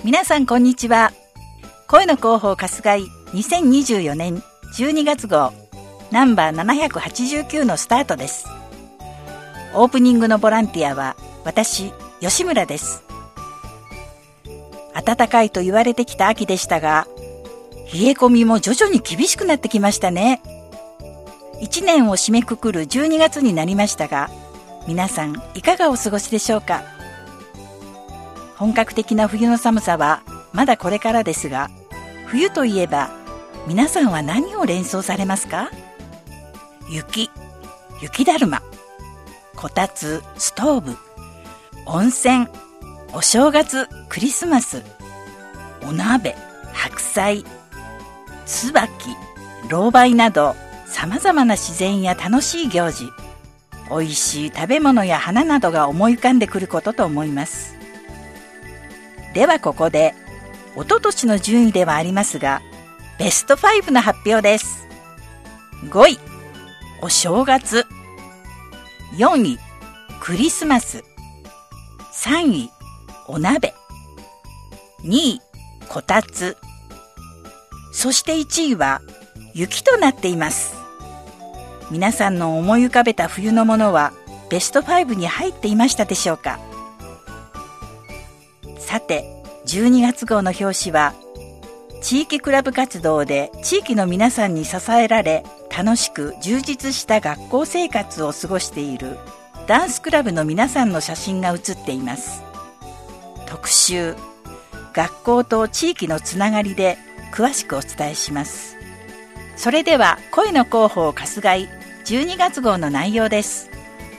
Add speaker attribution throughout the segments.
Speaker 1: 皆さんこんにちは。声の広報春日井2024年12月号ナンバー789のスタートです。オープニングのボランティアは私、吉村です。暖かいと言われてきた秋でしたが、冷え込みも徐々に厳しくなってきましたね。1年を締めくくる12月になりましたが、皆さんいかがお過ごしでしょうか。本格的な冬の寒さはまだこれからですが、冬といえば皆さんは何を連想されますか？雪だるま、こたつ、ストーブ、温泉、お正月、クリスマス、お鍋、白菜、椿、ロウバイなど様々な自然や楽しい行事、おいしい食べ物や花などが思い浮かんでくることと思います。ではここで、おととしの順位ではありますが、ベスト5の発表です。5位、お正月。4位、クリスマス。3位、お鍋。2位、こたつ。そして1位は、雪となっています。皆さんの思い浮かべた冬のものは、ベスト5に入っていましたでしょうか？さて、12月号の表紙は、地域クラブ活動で地域の皆さんに支えられ、楽しく充実した学校生活を過ごしているダンスクラブの皆さんの写真が写っています。特集、学校と地域のつながりで詳しくお伝えします。それでは、声の広報春日井12月号の内容です。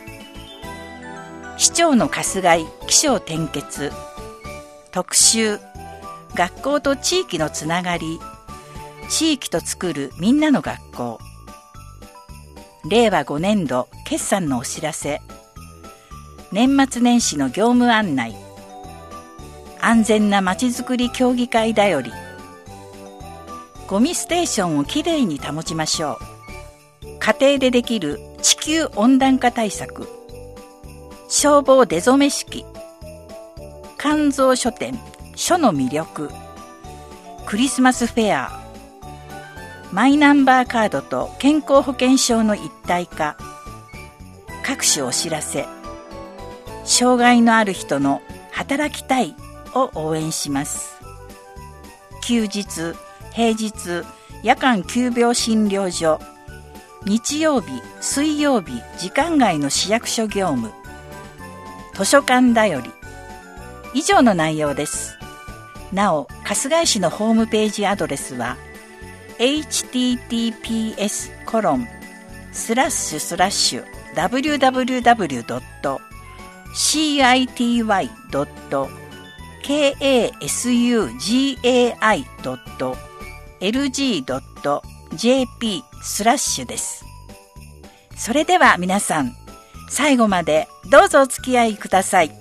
Speaker 1: 市長の春日井起承転結。特集、学校と地域のつながり、地域と作るみんなの学校。令和5年度決算のお知らせ。年末年始の業務案内。安全なまちづくり協議会だより。ゴミステーションをきれいに保ちましょう。家庭でできる地球温暖化対策。消防出初め式。肝臓書店、書の魅力。クリスマスフェア。マイナンバーカードと健康保険証の一体化。各種お知らせ。障害のある人の働きたいを応援します。休日、平日、夜間急病診療所。日曜日、水曜日、時間外の市役所業務。図書館だより。以上の内容です。なお、春日井市のホームページアドレスは https://www.city.kasugi.lg.jp/ です。それでは皆さん、最後までどうぞお付き合いください。